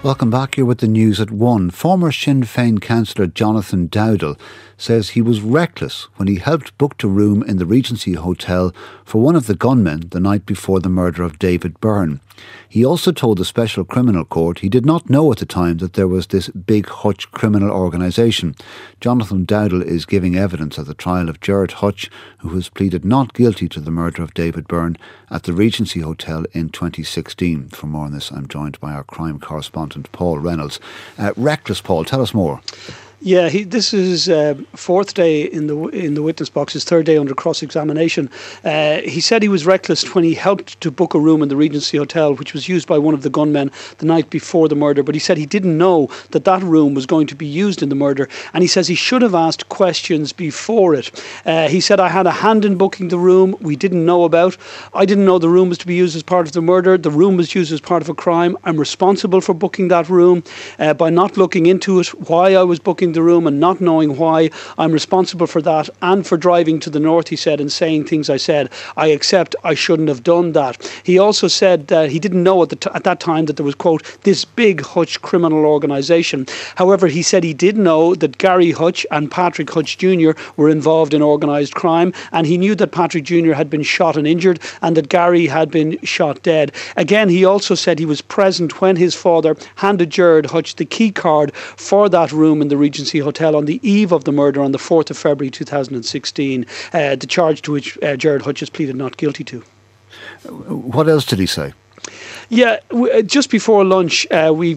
Welcome back. You're with the news at 1. Former Sinn Féin councillor Jonathan Dowdall says he was reckless when he helped book a room in the Regency Hotel for one of the gunmen the night before the murder of David Byrne. He also told the Special Criminal Court he did not know at the time that there was this Big Hutch criminal organisation. Jonathan Dowdall is giving evidence at the trial of Gerard Hutch, who has pleaded not guilty to the murder of David Byrne at the Regency Hotel in 2016. For more on this, I'm joined by our crime correspondent Paul Reynolds. Reckless, Paul, tell us more. Yeah, this is fourth day in the witness box, his third day under cross-examination. He said he was reckless when he helped to book a room in the Regency Hotel, which was used by one of the gunmen the night before the murder. But he said he didn't know that room was going to be used in the murder, and he says he should have asked questions before it. He said, I had a hand in booking the room we didn't know about. I didn't know the room was to be used as part of the murder. The room was used as part of a crime. I'm responsible for booking that room. By not looking into it, why I was booking the room and not knowing why, I'm responsible for that, and for driving to the north, he said, and saying things I said. I accept I shouldn't have done that. He also said that he didn't know at that time that there was, quote, this Big Hutch criminal organisation. However, he said he did know that Gary Hutch and Patrick Hutch Jr. were involved in organised crime, and he knew that Patrick Jr. had been shot and injured, and that Gary had been shot dead. Again, he also said he was present when his father handed Gerard Hutch the key card for that room in the Regency Hotel on the eve of the murder on the 4th of February 2016, the charge to which Gerard Hutch has pleaded not guilty to. What else did he say? Yeah, just before lunch,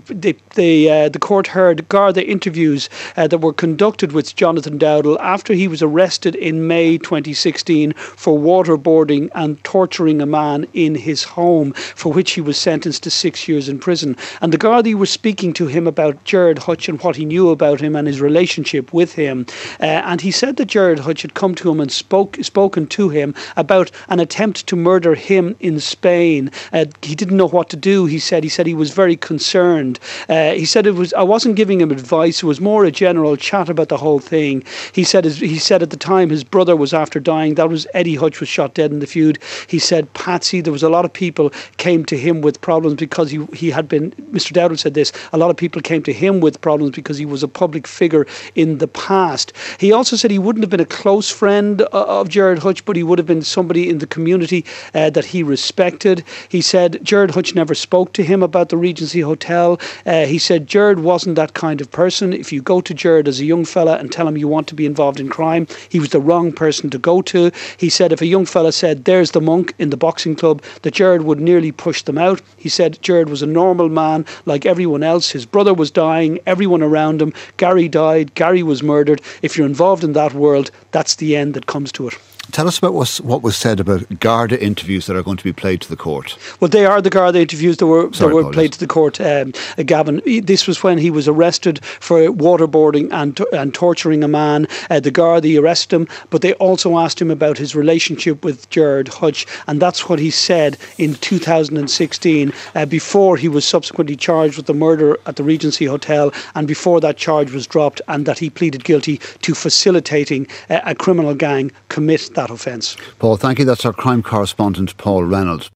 the court heard Garda interviews that were conducted with Jonathan Dowdall after he was arrested in May 2016 for waterboarding and torturing a man in his home, for which he was sentenced to 6 years in prison. And the Garda were speaking to him about Gerard Hutch and what he knew about him and his relationship with him. And he said that Gerard Hutch had come to him and spoken to him about an attempt to murder him in Spain. He didn't know what to do. He said he was very concerned. He said I wasn't giving him advice. It was more a general chat about the whole thing. He said at the time his brother was after dying. That was Eddie Hutch, was shot dead in the feud. He said Patsy, there was a lot of people came to him with problems because he had been, Mr. Dowdall said this, a lot of people came to him with problems because he was a public figure in the past. He also said he wouldn't have been a close friend of Gerard Hutch, but he would have been somebody in the community that he respected. He said Gerard Hutch never spoke to him about the Regency Hotel. He said Gerard wasn't that kind of person. If you go to Gerard as a young fella and tell him you want to be involved in crime, he was the wrong person to go to. He said if a young fella said there's the monk in the boxing club, that Gerard would nearly push them out. He said Gerard was a normal man like everyone else. His brother was dying, everyone around him. Gary died, Gary was murdered. If you're involved in that world, that's the end that comes to it. Tell us about what was said about Garda interviews that are going to be played to the court. Well, they are the Garda interviews that were played to the court, Gavin. This was when he was arrested for waterboarding and torturing a man. The Garda arrested him, but they also asked him about his relationship with Gerard Hutch, and that's what he said in 2016, before he was subsequently charged with the murder at the Regency Hotel, and before that charge was dropped, and that he pleaded guilty to facilitating a criminal gang commit that offence. Paul, thank you. That's our crime correspondent, Paul Reynolds.